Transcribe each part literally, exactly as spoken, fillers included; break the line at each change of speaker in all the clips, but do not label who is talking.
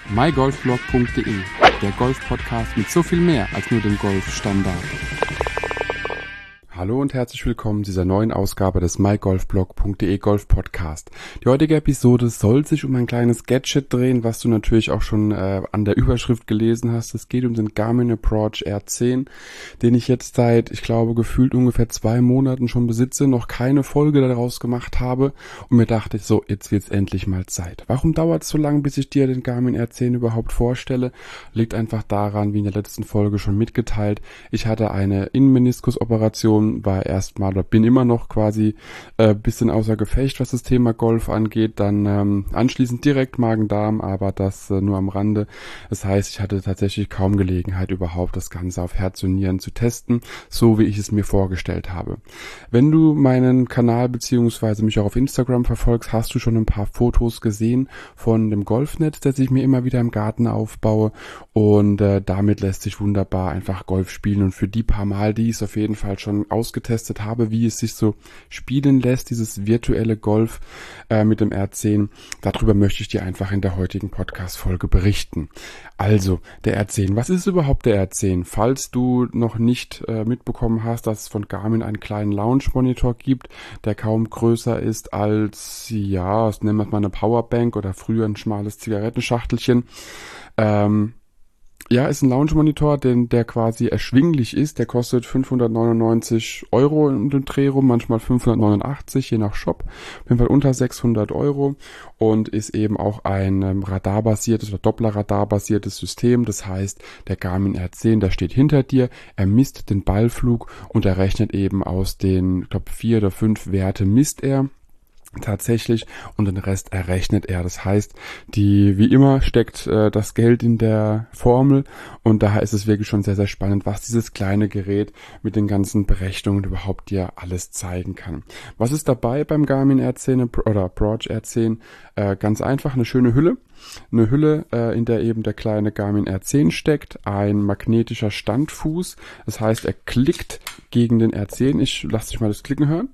my golf blog punkt de, der Golf-Podcast mit so viel mehr als nur dem Golfstandard. Hallo und herzlich willkommen zu dieser neuen Ausgabe des my golf blog punkt de Golf Podcast. Die heutige Episode soll sich um ein kleines Gadget drehen, was du natürlich auch schon äh, an der Überschrift gelesen hast. Es geht um den Garmin Approach R zehn, den ich jetzt seit, ich glaube, gefühlt ungefähr zwei Monaten schon besitze, noch keine Folge daraus gemacht habe und mir dachte ich so, jetzt wird's endlich mal Zeit. Warum dauert es so lange, bis ich dir den Garmin R zehn überhaupt vorstelle? Liegt einfach daran, wie in der letzten Folge schon mitgeteilt, ich hatte eine Innenmeniskusoperation, war erstmal oder bin immer noch quasi äh, bisschen außer Gefecht, was das Thema Golf angeht. Dann ähm, anschließend direkt Magen-Darm, aber das äh, nur am Rande. Das heißt, ich hatte tatsächlich kaum Gelegenheit, überhaupt das Ganze auf Herz und Nieren zu testen, so wie ich es mir vorgestellt habe. Wenn du meinen Kanal beziehungsweise mich auch auf Instagram verfolgst, hast du schon ein paar Fotos gesehen von dem Golfnetz, das ich mir immer wieder im Garten aufbaue, und äh, damit lässt sich wunderbar einfach Golf spielen, und für die paar Mal, die ich es auf jeden Fall schon ausgetestet habe, wie es sich so spielen lässt, dieses virtuelle Golf äh, mit dem R zehn, darüber möchte ich dir einfach in der heutigen Podcast-Folge berichten. Also, der R zehn. Was ist überhaupt der R zehn? Falls du noch nicht äh, mitbekommen hast, dass es von Garmin einen kleinen Lounge-Monitor gibt, der kaum größer ist als, ja, nennen wir es mal eine Powerbank oder früher ein schmales Zigarettenschachtelchen. Ähm, Ja, ist ein Lounge-Monitor, den, der quasi erschwinglich ist. Der kostet fünfhundertneunundneunzig Euro in dem Dreh rum, manchmal fünfhundertneunundachtzig, je nach Shop. Auf jeden Fall unter sechshundert Euro, und ist eben auch ein ähm, radarbasiertes oder Doppler-Radar-basiertes System. Das heißt, der Garmin R zehn, der steht hinter dir, er misst den Ballflug und er rechnet eben aus den, ich glaube, vier oder fünf Werte misst er tatsächlich, und den Rest errechnet er. Das heißt, die wie immer steckt äh, das Geld in der Formel, und daher ist es wirklich schon sehr, sehr spannend, was dieses kleine Gerät mit den ganzen Berechnungen überhaupt dir alles zeigen kann. Was ist dabei beim Garmin R zehn oder Approach R zehn? Äh, ganz einfach, eine schöne Hülle. Eine Hülle, äh, in der eben der kleine Garmin R zehn steckt, ein magnetischer Standfuß. Das heißt, er klickt gegen den R zehn. Ich lasse dich mal das Klicken hören.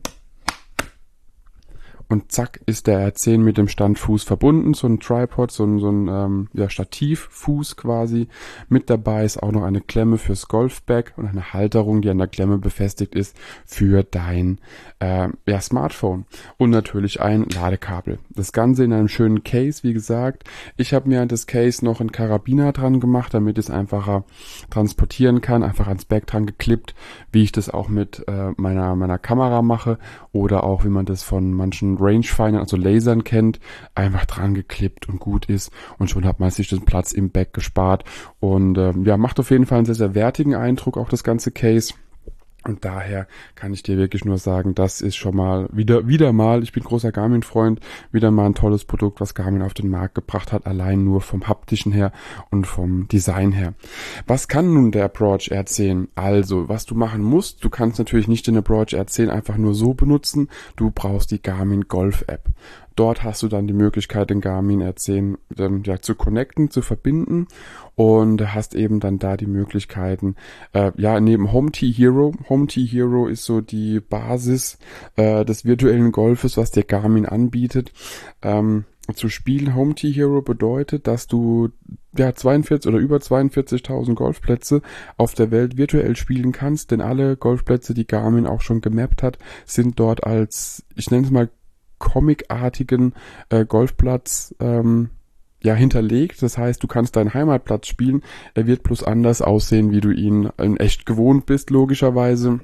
Und zack ist der R zehn mit dem Standfuß verbunden, so ein Tripod, so ein, so ein ähm, ja, Stativfuß quasi. Mit dabei ist auch noch eine Klemme fürs Golfbag und eine Halterung, die an der Klemme befestigt ist, für dein äh, ja, Smartphone. Und natürlich ein Ladekabel. Das Ganze in einem schönen Case, wie gesagt. Ich habe mir an das Case noch einen Karabiner dran gemacht, damit ich es einfacher transportieren kann. Einfach ans Bag dran geklippt, wie ich das auch mit äh, meiner, meiner Kamera mache, oder auch wie man das von manchen Rangefindern, also Lasern kennt, einfach dran geklippt und gut ist, und schon hat man sich den Platz im Bag gespart, und ähm, ja, macht auf jeden Fall einen sehr, sehr wertigen Eindruck, auch das ganze Case. Und daher kann ich dir wirklich nur sagen, das ist schon mal wieder wieder mal, ich bin großer Garmin-Freund, wieder mal ein tolles Produkt, was Garmin auf den Markt gebracht hat, allein nur vom haptischen her und vom Design her. Was kann nun der Approach R zehn? Also, was du machen musst, du kannst natürlich nicht den Approach R zehn einfach nur so benutzen, du brauchst die Garmin Golf App. Dort hast du dann die Möglichkeit, den Garmin R zehn ähm, ja, zu connecten, zu verbinden, und hast eben dann da die Möglichkeiten, äh, ja, neben Home Tee Hero. Home Tee Hero ist so die Basis äh, des virtuellen Golfes, was dir Garmin anbietet, ähm, zu spielen. Home Tee Hero bedeutet, dass du ja zweiundvierzig oder über zweiundvierzigtausend Golfplätze auf der Welt virtuell spielen kannst, denn alle Golfplätze, die Garmin auch schon gemappt hat, sind dort als, ich nenne es mal, comicartigen äh, Golfplatz ähm, ja hinterlegt. Das heißt, du kannst deinen Heimatplatz spielen. Er wird bloß anders aussehen, wie du ihn in echt gewohnt bist, logischerweise.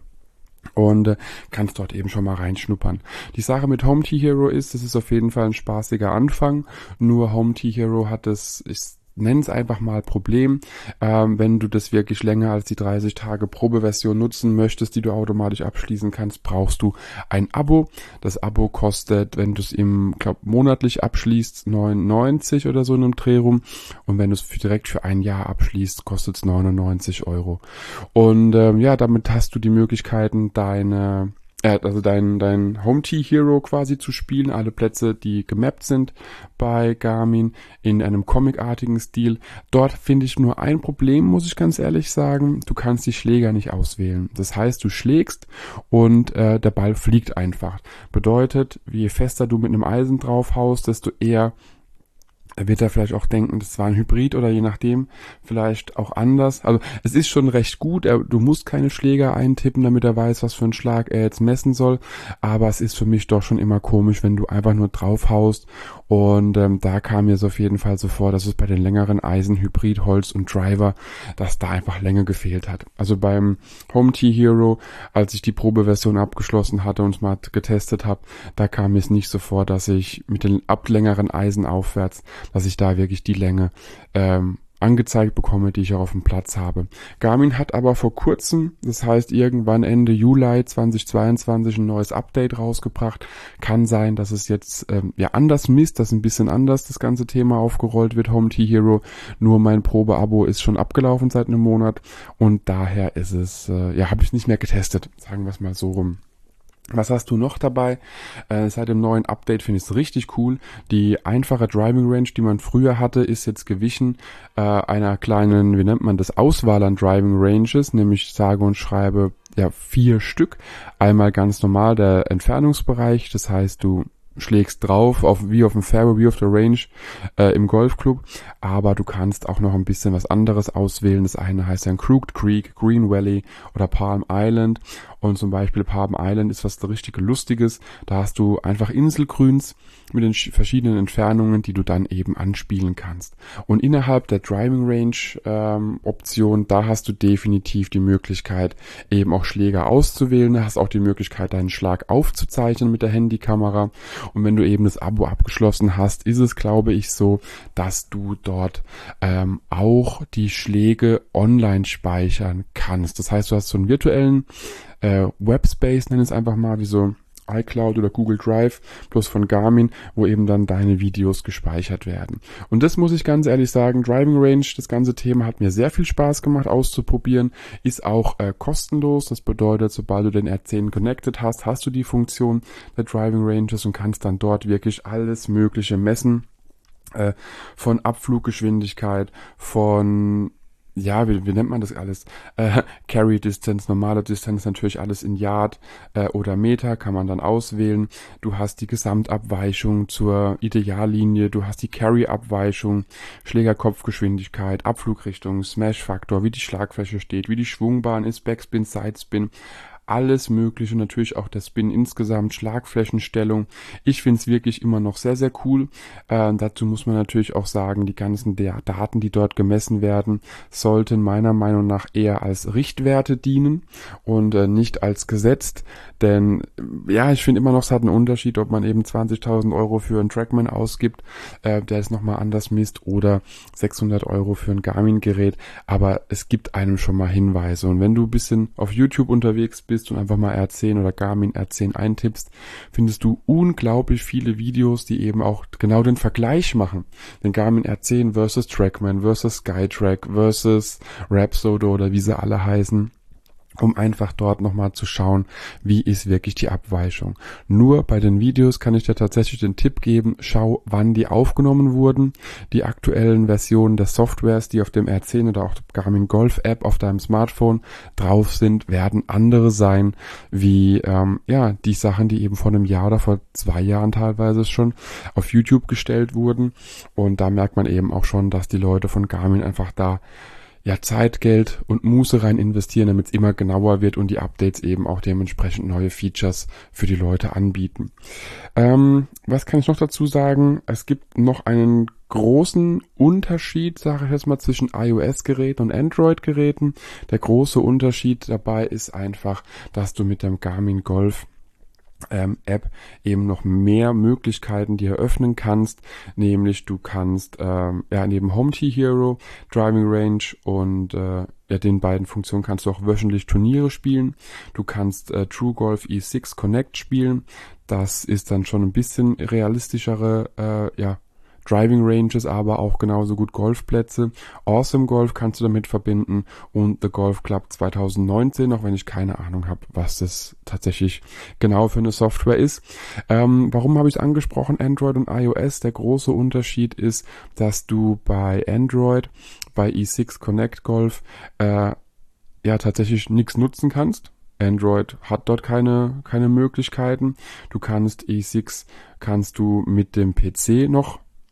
Und äh, kannst dort eben schon mal reinschnuppern. Die Sache mit Home Tee Hero ist, es ist auf jeden Fall ein spaßiger Anfang. Nur Home Tee Hero hat es, ist nenn es einfach mal Problem, ähm, wenn du das wirklich länger als die dreißig Tage Probeversion nutzen möchtest, die du automatisch abschließen kannst, brauchst du ein Abo. Das Abo kostet, wenn du es im, glaub, monatlich abschließt, neunundneunzig oder so in einem Dreh rum, und wenn du es direkt für ein Jahr abschließt, kostet es neunundneunzig Euro. Und ähm, ja, damit hast du die Möglichkeiten, deine äh, also dein, dein Home Tee Hero quasi zu spielen, alle Plätze, die gemappt sind bei Garmin in einem comicartigen Stil. Dort finde ich nur ein Problem, muss ich ganz ehrlich sagen. Du kannst die Schläger nicht auswählen. Das heißt, du schlägst und äh, der Ball fliegt einfach. Bedeutet, je fester du mit einem Eisen drauf haust, desto eher Er wird da vielleicht auch denken, das war ein Hybrid oder je nachdem vielleicht auch anders. Also es ist schon recht gut. Er, du musst keine Schläger eintippen, damit er weiß, was für einen Schlag er jetzt messen soll. Aber es ist für mich doch schon immer komisch, wenn du einfach nur draufhaust. Und ähm, da kam mir so auf jeden Fall so vor, dass es bei den längeren Eisen, Hybrid, Holz und Driver, dass da einfach Länge gefehlt hat. Also beim Home T Hero, als ich die Probeversion abgeschlossen hatte und es mal getestet habe, da kam mir es nicht so vor, dass ich mit den ablängeren Eisen aufwärts, dass ich da wirklich die Länge ähm, angezeigt bekomme, die ich auch auf dem Platz habe. Garmin hat aber vor kurzem, das heißt irgendwann Ende Juli zweitausendzweiundzwanzig, ein neues Update rausgebracht. Kann sein, dass es jetzt ähm, ja anders misst, dass ein bisschen anders das ganze Thema aufgerollt wird, Home T Hero. Nur mein Probeabo ist schon abgelaufen seit einem Monat und daher ist es, äh, ja, habe ich nicht mehr getestet, sagen wir es mal so rum. Was hast du noch dabei? Äh, seit dem neuen Update finde ich es richtig cool. Die einfache Driving Range, die man früher hatte, ist jetzt gewichen äh, einer kleinen, wie nennt man das, Auswahl an Driving Ranges, nämlich sage und schreibe ja vier Stück. Einmal ganz normal der Entfernungsbereich, das heißt, du schlägst drauf, auf, wie auf dem Fairway, wie auf der Range äh, im Golfclub, aber du kannst auch noch ein bisschen was anderes auswählen. Das eine heißt dann Crooked Creek, Green Valley oder Palm Island und zum Beispiel Palm Island ist was richtig Lustiges. Da hast du einfach Inselgrüns mit den verschiedenen Entfernungen, die du dann eben anspielen kannst. Und innerhalb der Driving Range ähm, Option, da hast du definitiv die Möglichkeit, eben auch Schläger auszuwählen. Da hast auch die Möglichkeit, deinen Schlag aufzuzeichnen mit der Handykamera. Und wenn du eben das Abo abgeschlossen hast, ist es, glaube ich, so, dass du dort ähm, auch die Schläge online speichern kannst. Das heißt, du hast so einen virtuellen äh, Webspace, nenn es einfach mal, wie so iCloud oder Google Drive, bloß von Garmin, wo eben dann deine Videos gespeichert werden. Und das muss ich ganz ehrlich sagen, Driving Range, das ganze Thema hat mir sehr viel Spaß gemacht auszuprobieren, ist auch äh, kostenlos. Das bedeutet, sobald du den R zehn connected hast, hast du die Funktion der Driving Ranges und kannst dann dort wirklich alles Mögliche messen, äh, von Abfluggeschwindigkeit, von ja, wie, wie nennt man das alles? Äh, Carry Distance, normale Distance, natürlich alles in Yard äh, oder Meter, kann man dann auswählen. Du hast die Gesamtabweichung zur Ideallinie, du hast die Carry-Abweichung, Schlägerkopfgeschwindigkeit, Abflugrichtung, Smash-Faktor, wie die Schlagfläche steht, wie die Schwungbahn ist, Backspin, Sidespin, alles Mögliche, natürlich auch der Spin insgesamt, Schlagflächenstellung. Ich finde es wirklich immer noch sehr, sehr cool. Äh, dazu muss man natürlich auch sagen, die ganzen der Daten, die dort gemessen werden, sollten meiner Meinung nach eher als Richtwerte dienen und äh, nicht als gesetzt. Denn ja, ich finde immer noch, es hat einen Unterschied, ob man eben zwanzigtausend Euro für einen Trackman ausgibt, äh, der es nochmal anders misst, oder sechshundert Euro für ein Garmin-Gerät. Aber es gibt einem schon mal Hinweise. Und wenn du ein bisschen auf YouTube unterwegs bist und einfach mal R zehn oder Garmin R zehn eintippst, findest du unglaublich viele Videos, die eben auch genau den Vergleich machen. Den Garmin R zehn versus Trackman versus Skytrack versus Rapsodo oder wie sie alle heißen, um einfach dort nochmal zu schauen, wie ist wirklich die Abweichung. Nur bei den Videos kann ich dir tatsächlich den Tipp geben, schau, wann die aufgenommen wurden. Die aktuellen Versionen der Softwares, die auf dem R zehn oder auch der Garmin Golf App auf deinem Smartphone drauf sind, werden andere sein, wie ähm, ja die Sachen, die eben vor einem Jahr oder vor zwei Jahren teilweise schon auf YouTube gestellt wurden. Und da merkt man eben auch schon, dass die Leute von Garmin einfach da ja Zeit, Geld und Muße rein investieren, damit es immer genauer wird und die Updates eben auch dementsprechend neue Features für die Leute anbieten. Ähm, was kann ich noch dazu sagen? Es gibt noch einen großen Unterschied, sage ich jetzt mal, zwischen iOS-Geräten und Android-Geräten. Der große Unterschied dabei ist einfach, dass du mit dem Garmin Golf Ähm, App eben noch mehr Möglichkeiten dir eröffnen kannst, nämlich du kannst ähm, ja neben Home T Hero, Driving Range und äh, ja, den beiden Funktionen kannst du auch wöchentlich Turniere spielen. Du kannst äh, True Golf E sechs Connect spielen. Das ist dann schon ein bisschen realistischere äh, ja Driving Ranges, aber auch genauso gut Golfplätze. Awesome Golf kannst du damit verbinden und The Golf Club zwanzig neunzehn, auch wenn ich keine Ahnung habe, was das tatsächlich genau für eine Software ist. Ähm, warum habe ich es angesprochen, Android und iOS? Der große Unterschied ist, dass du bei Android, bei E sechs Connect Golf, äh, ja tatsächlich nichts nutzen kannst. Android hat dort keine keine Möglichkeiten. Du kannst E sechs, kannst du mit dem P C noch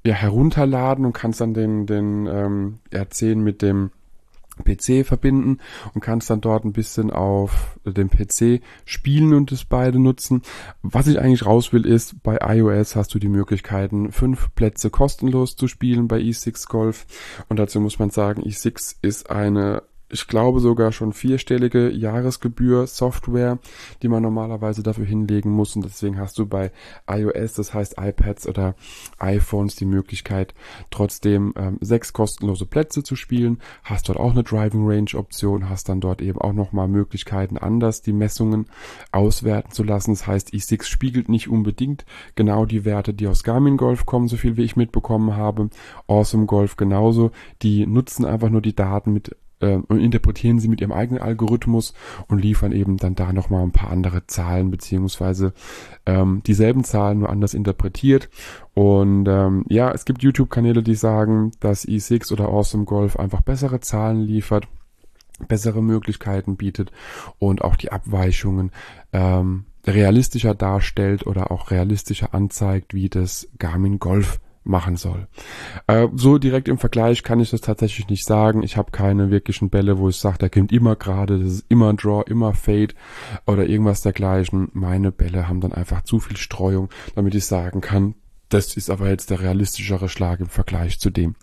ja, herunterladen und kannst dann den, den ähm, R zehn mit dem P C verbinden und kannst dann dort ein bisschen auf dem P C spielen und das beide nutzen. Was ich eigentlich raus will ist, bei iOS hast du die Möglichkeiten, fünf Plätze kostenlos zu spielen bei E sechs Golf und dazu muss man sagen, E sechs ist eine, ich glaube sogar schon vierstellige Jahresgebühr Software, die man normalerweise dafür hinlegen muss und deswegen hast du bei iOS, das heißt iPads oder iPhones, die Möglichkeit trotzdem ähm, sechs kostenlose Plätze zu spielen, hast dort auch eine Driving Range Option, hast dann dort eben auch nochmal Möglichkeiten anders die Messungen auswerten zu lassen, das heißt E sechs spiegelt nicht unbedingt genau die Werte, die aus Garmin Golf kommen, so viel wie ich mitbekommen habe, Awesome Golf genauso, die nutzen einfach nur die Daten mit und interpretieren sie mit ihrem eigenen Algorithmus und liefern eben dann da nochmal ein paar andere Zahlen, beziehungsweise ähm, dieselben Zahlen nur anders interpretiert. Und ähm, ja, es gibt YouTube-Kanäle, die sagen, dass E sechs oder Awesome Golf einfach bessere Zahlen liefert, bessere Möglichkeiten bietet und auch die Abweichungen ähm, realistischer darstellt oder auch realistischer anzeigt, wie das Garmin Golf machen soll. Äh, so direkt im Vergleich kann ich das tatsächlich nicht sagen. Ich habe keine wirklichen Bälle, wo ich sage, der kommt immer gerade, das ist immer Draw, immer Fade oder irgendwas dergleichen. Meine Bälle haben dann einfach zu viel Streuung, damit ich sagen kann, das ist aber jetzt der realistischere Schlag im Vergleich zu dem.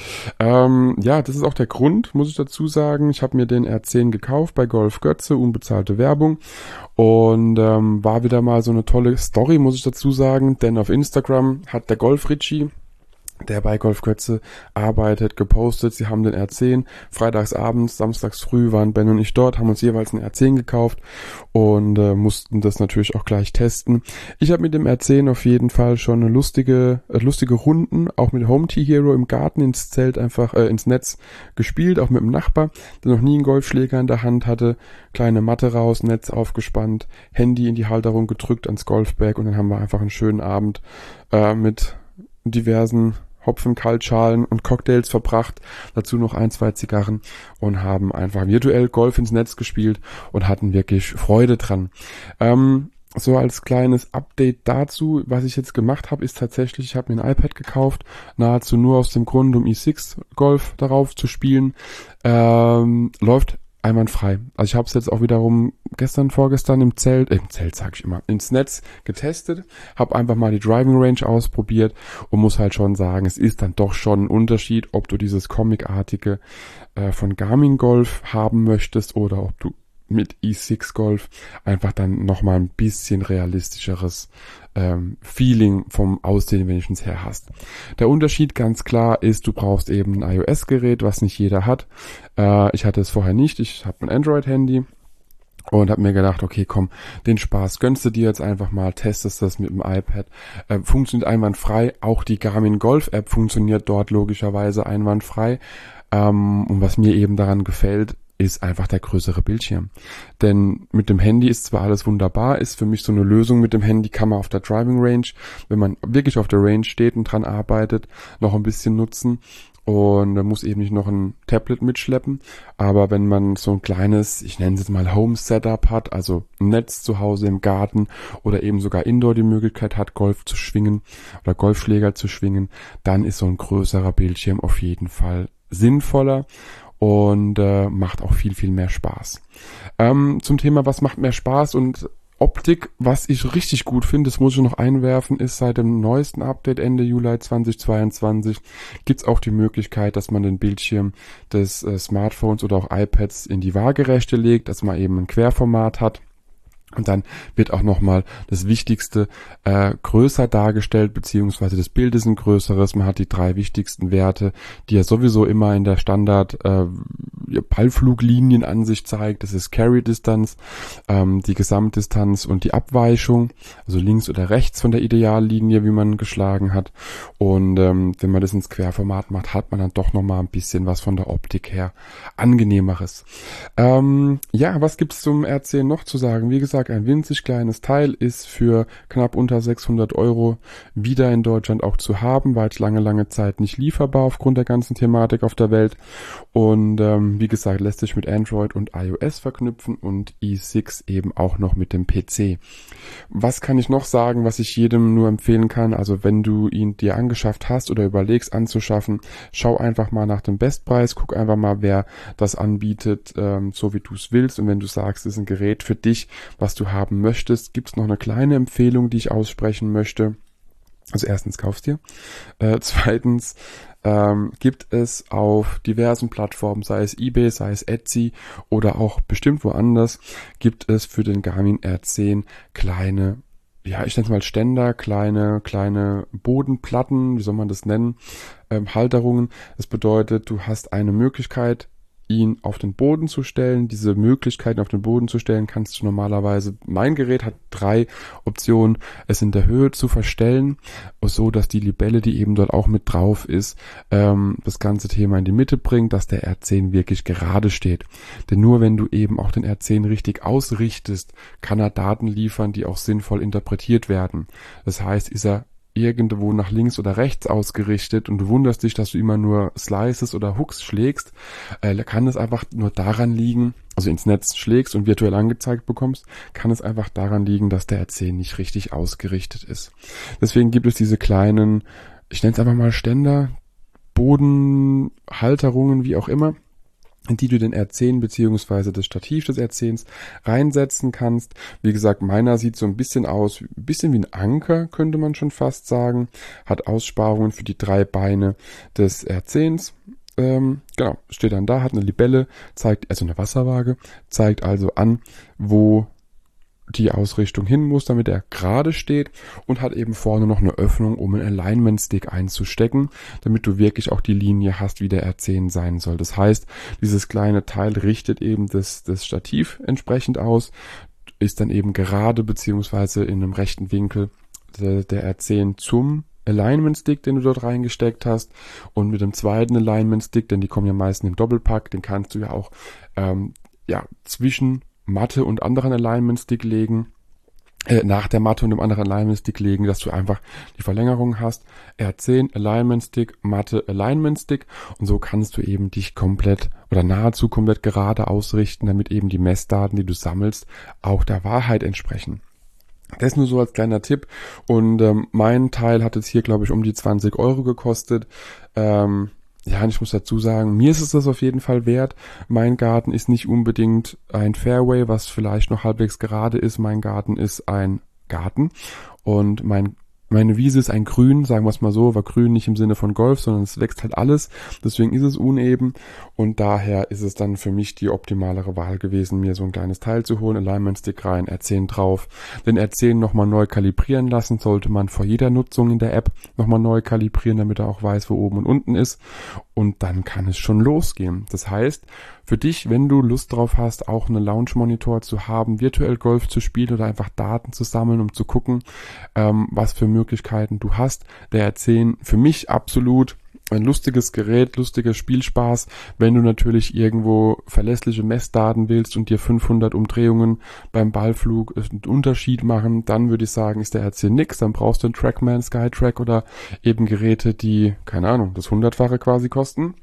Ähm, ja, das ist auch der Grund, muss ich dazu sagen. Ich habe mir den R zehn gekauft bei Golf Götze, unbezahlte Werbung. Und ähm, war wieder mal so eine tolle Story, muss ich dazu sagen. Denn auf Instagram hat der Golf Ritchie, der bei Golf Götze arbeitet, gepostet. Sie haben den R zehn. Freitags abends, samstags früh waren Ben und ich dort, haben uns jeweils einen R zehn gekauft und äh, mussten das natürlich auch gleich testen. Ich habe mit dem R zehn auf jeden Fall schon eine lustige, äh, lustige Runden, auch mit Home Tee Hero im Garten ins Zelt einfach, äh, ins Netz gespielt, auch mit dem Nachbar, der noch nie einen Golfschläger in der Hand hatte. Kleine Matte raus, Netz aufgespannt, Handy in die Halterung gedrückt ans Golfbag und dann haben wir einfach einen schönen Abend äh, mit diversen Hopfen-Kaltschalen und Cocktails verbracht, dazu noch ein, zwei Zigarren und haben einfach virtuell Golf ins Netz gespielt und hatten wirklich Freude dran. Ähm, so als kleines Update dazu, was ich jetzt gemacht habe, ist tatsächlich, ich habe mir ein iPad gekauft, nahezu nur aus dem Grund, um E sechs Golf darauf zu spielen. Ähm, läuft einwandfrei. Also ich habe es jetzt auch wiederum gestern, vorgestern im Zelt, äh, im Zelt sage ich immer, ins Netz getestet, habe einfach mal die Driving Range ausprobiert und muss halt schon sagen, es ist dann doch schon ein Unterschied, ob du dieses Comic-artige äh, von Garmin Golf haben möchtest oder ob du mit E sechs Golf einfach dann nochmal ein bisschen realistischeres ähm, Feeling vom Aussehen wenigstens her hast. Der Unterschied ganz klar ist, du brauchst eben ein iOS-Gerät, was nicht jeder hat. Äh, ich hatte es vorher nicht, ich habe ein Android-Handy und habe mir gedacht, okay, komm, den Spaß gönnst du dir jetzt einfach mal, testest das mit dem iPad. Äh, funktioniert einwandfrei, auch die Garmin Golf-App funktioniert dort logischerweise einwandfrei. Ähm, und was mir eben daran gefällt, ist einfach der größere Bildschirm. Denn mit dem Handy ist zwar alles wunderbar, ist für mich so eine Lösung mit dem Handy, kann man auf der Driving Range, wenn man wirklich auf der Range steht und dran arbeitet, noch ein bisschen nutzen. Und man muss eben nicht noch ein Tablet mitschleppen. Aber wenn man so ein kleines, ich nenne es jetzt mal Home-Setup hat, also ein Netz zu Hause im Garten oder eben sogar Indoor die Möglichkeit hat, Golf zu schwingen oder Golfschläger zu schwingen, dann ist so ein größerer Bildschirm auf jeden Fall sinnvoller und äh, macht auch viel, viel mehr Spaß. Ähm, zum Thema, was macht mehr Spaß und Optik, was ich richtig gut finde, das muss ich noch einwerfen, ist seit dem neuesten Update Ende Juli zweitausendzweiundzwanzig gibt's auch die Möglichkeit, dass man den Bildschirm des äh, Smartphones oder auch iPads in die Waagerechte legt, dass man eben ein Querformat hat. Und dann wird auch nochmal das Wichtigste äh, größer dargestellt, beziehungsweise das Bild ist ein größeres. Man hat die drei wichtigsten Werte, die ja sowieso immer in der Standard äh, Ballfluglinienansicht zeigt. Das ist Carry Distance, ähm, die Gesamtdistanz und die Abweichung, also links oder rechts von der Ideallinie, wie man geschlagen hat. Und ähm, wenn man das ins Querformat macht, hat man dann doch nochmal ein bisschen was von der Optik her Angenehmeres. Ähm, ja, was gibt's zum R zehn noch zu sagen? Wie gesagt, gesagt, ein winzig kleines Teil, ist für knapp unter sechshundert Euro wieder in Deutschland auch zu haben, war jetzt lange, lange Zeit nicht lieferbar aufgrund der ganzen Thematik auf der Welt. Und ähm, wie gesagt, lässt sich mit Android und iOS verknüpfen und i sechs eben auch noch mit dem P C. Was kann ich noch sagen, was ich jedem nur empfehlen kann? Also wenn du ihn dir angeschafft hast oder überlegst anzuschaffen, schau einfach mal nach dem Bestpreis, guck einfach mal, wer das anbietet, ähm, so wie du es willst. Und wenn du sagst, es ist ein Gerät für dich, was du haben möchtest, gibt es noch eine kleine Empfehlung, die ich aussprechen möchte. Also erstens, kaufst dir. Äh, zweitens ähm, gibt es auf diversen Plattformen, sei es eBay, sei es Etsy oder auch bestimmt woanders, gibt es für den Garmin R zehn kleine, ja, ich nenne es mal Ständer, kleine, kleine Bodenplatten, wie soll man das nennen, ähm, Halterungen. Das bedeutet, du hast eine Möglichkeit, ihn auf den Boden zu stellen. Diese Möglichkeiten auf den Boden zu stellen kannst du normalerweise, mein Gerät hat drei Optionen, es in der Höhe zu verstellen, so dass die Libelle, die eben dort auch mit drauf ist, ähm, das ganze Thema in die Mitte bringt, dass der R zehn wirklich gerade steht. Denn nur wenn du eben auch den R zehn richtig ausrichtest, kann er Daten liefern, die auch sinnvoll interpretiert werden. Das heißt, ist er irgendwo nach links oder rechts ausgerichtet und du wunderst dich, dass du immer nur Slices oder Hooks schlägst, äh, kann es einfach nur daran liegen, also ins Netz schlägst und virtuell angezeigt bekommst, kann es einfach daran liegen, dass der R zehn nicht richtig ausgerichtet ist. Deswegen gibt es diese kleinen, ich nenne es einfach mal Ständer, Bodenhalterungen, wie auch immer, in die du den R zehn beziehungsweise das Stativ des R zehn reinsetzen kannst. Wie gesagt, meiner sieht so ein bisschen aus, ein bisschen wie ein Anker, könnte man schon fast sagen. Hat Aussparungen für die drei Beine des R zehn. Ähm, genau, steht dann da, hat eine Libelle, zeigt, also eine Wasserwaage, zeigt also an, wo die Ausrichtung hin muss, damit er gerade steht, und hat eben vorne noch eine Öffnung, um einen Alignment-Stick einzustecken, damit du wirklich auch die Linie hast, wie der R zehn sein soll. Das heißt, dieses kleine Teil richtet eben das, das Stativ entsprechend aus, ist dann eben gerade beziehungsweise in einem rechten Winkel der, der R zehn zum Alignment-Stick, den du dort reingesteckt hast, und mit dem zweiten Alignment-Stick, denn die kommen ja meistens im Doppelpack, den kannst du ja auch ähm, ja zwischen Matte und anderen Alignment-Stick legen, äh, nach der Matte und dem anderen Alignment-Stick legen, dass du einfach die Verlängerung hast. R zehn, Alignment-Stick, Matte, Alignment-Stick, und so kannst du eben dich komplett oder nahezu komplett gerade ausrichten, damit eben die Messdaten, die du sammelst, auch der Wahrheit entsprechen. Das nur so als kleiner Tipp, und ähm, mein Teil hat jetzt hier, glaube ich, um die zwanzig Euro gekostet. Ähm, Ja, und ich muss dazu sagen, mir ist es das auf jeden Fall wert. Mein Garten ist nicht unbedingt ein Fairway, was vielleicht noch halbwegs gerade ist. Mein Garten ist ein Garten, und mein meine Wiese ist ein Grün, sagen wir es mal so, aber Grün nicht im Sinne von Golf, sondern es wächst halt alles. Deswegen ist es uneben, und daher ist es dann für mich die optimalere Wahl gewesen, mir so ein kleines Teil zu holen, Alignment Stick rein, R zehn drauf, den R zehn nochmal neu kalibrieren lassen, sollte man vor jeder Nutzung in der App nochmal neu kalibrieren, damit er auch weiß, wo oben und unten ist, und dann kann es schon losgehen. Das heißt, für dich, wenn du Lust drauf hast, auch einen Launch-Monitor zu haben, virtuell Golf zu spielen oder einfach Daten zu sammeln, um zu gucken, ähm, was für Möglichkeiten du hast, der R zehn für mich absolut ein lustiges Gerät, lustiger Spielspaß. Wenn du natürlich irgendwo verlässliche Messdaten willst und dir fünfhundert Umdrehungen beim Ballflug einen Unterschied machen, dann würde ich sagen, ist der R zehn nix. Dann brauchst du einen Trackman, Skytrack oder eben Geräte, die, keine Ahnung, das hundertfache quasi kosten.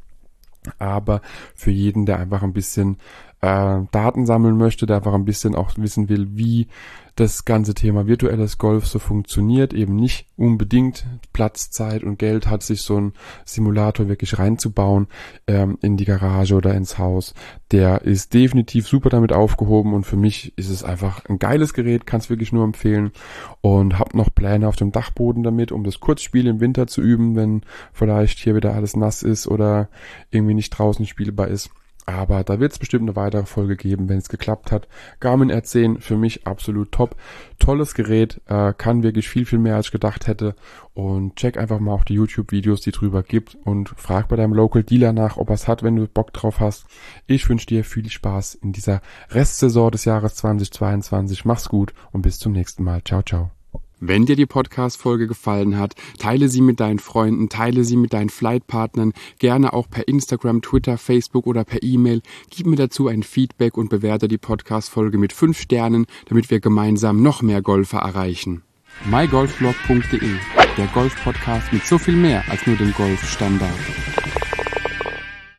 Aber für jeden, der einfach ein bisschen äh, Daten sammeln möchte, der einfach ein bisschen auch wissen will, wie das ganze Thema virtuelles Golf so funktioniert, eben nicht unbedingt Platz, Zeit und Geld hat, sich so ein Simulator wirklich reinzubauen ähm, in die Garage oder ins Haus, der ist definitiv super damit aufgehoben, und für mich ist es einfach ein geiles Gerät, kann es wirklich nur empfehlen, und habe noch Pläne auf dem Dachboden damit, um das Kurzspiel im Winter zu üben, wenn vielleicht hier wieder alles nass ist oder irgendwie nicht draußen spielbar ist. Aber da wird es bestimmt eine weitere Folge geben, wenn es geklappt hat. Garmin R zehn für mich absolut top. Tolles Gerät, äh, kann wirklich viel, viel mehr als ich gedacht hätte. Und check einfach mal auch die YouTube-Videos, die drüber gibt, und frag bei deinem Local Dealer nach, ob er es hat, wenn du Bock drauf hast. Ich wünsche dir viel Spaß in dieser Restsaison des Jahres zwanzig zweiundzwanzig. Mach's gut und bis zum nächsten Mal. Ciao, ciao. Wenn dir die Podcast-Folge gefallen hat, teile sie mit deinen Freunden, teile sie mit deinen Flightpartnern, gerne auch per Instagram, Twitter, Facebook oder per E-Mail. Gib mir dazu ein Feedback und bewerte die Podcast-Folge mit fünf Sternen, damit wir gemeinsam noch mehr Golfer erreichen. my golf blog punkt de, der Golf-Podcast mit so viel mehr als nur dem Golfstandard.